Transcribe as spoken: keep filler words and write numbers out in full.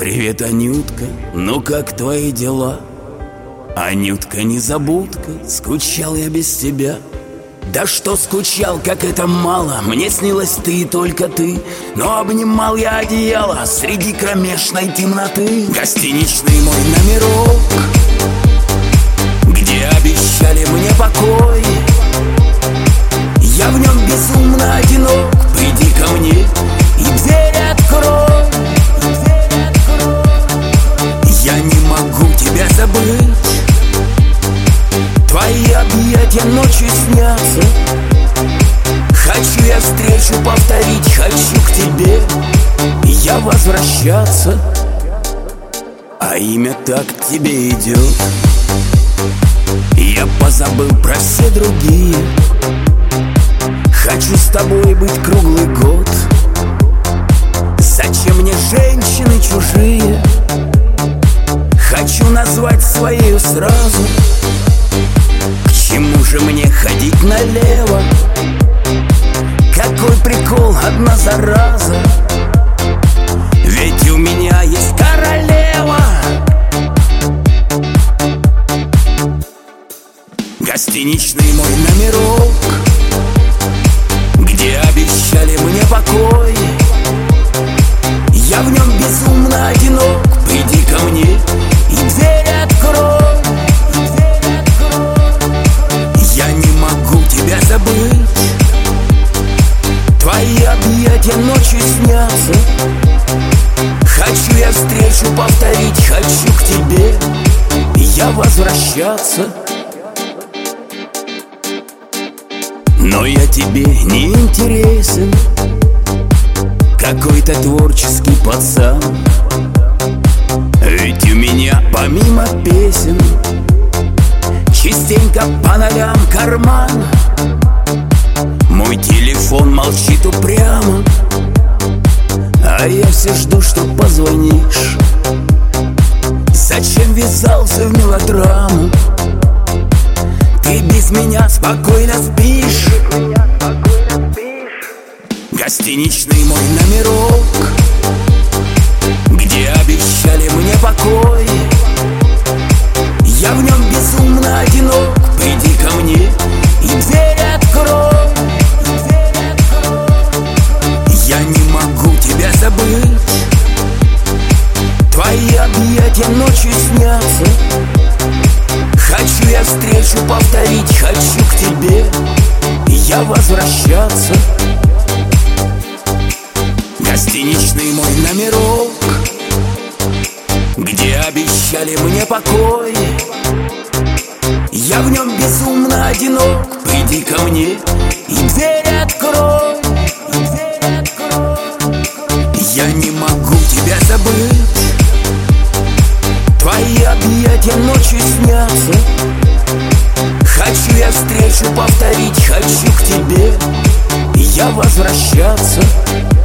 Привет, Анютка, ну как твои дела? Анютка, незабудка, скучал я без тебя. Да что скучал, как это мало, мне снилась ты и только ты. Но обнимал я одеяло среди кромешной темноты. Гостиничный мой номерок, где обещали мне покой, я в нем безумно одинок. Приди ко мне и дверь открой. Я не могу тебя забыть, твои объятия ночью снятся. Хочу я встречу повторить, хочу к тебе я возвращаться. А имя так к тебе идет, я позабыл про все другие. Хочу с тобой быть круглый год. Зачем мне женщины чужие? Хочу назвать своею сразу. К чему же мне ходить налево? Какой прикол, одна зараза. Ведь у меня есть королева. Гостиничный мой номерок, где обещали мне покой, я в нем безумно одинок. Приди ко мне и дверь открой. Я не могу тебя забыть, твои объятия ночью снятся. Хочу я встречу повторить, хочу к тебе я возвращаться. Но я тебе не интересен, какой-то творческий пацан. Ведь у меня помимо песен частенько по ногам карман. Мой телефон молчит упрямо, а я все жду, что позвонишь. Зачем ввязался в мелодраму? Ты без меня спокойно спишь. Гостиничный мой номерок, где обещали мне покой, я в нем безумно одинок. Приди ко мне и дверь открой. Я не могу тебя забыть, твои объятия ночью снятся. Хочу я встречу повторить, хочу к тебе я возвращаться. Гостиничный мой номерок, где обещали мне покой, я в нем безумно одинок. Приди ко мне и дверь открой. Я не могу тебя забыть, твои объятия ночью снятся. Хочу я встречу повторить, хочу к тебе я возвращаться.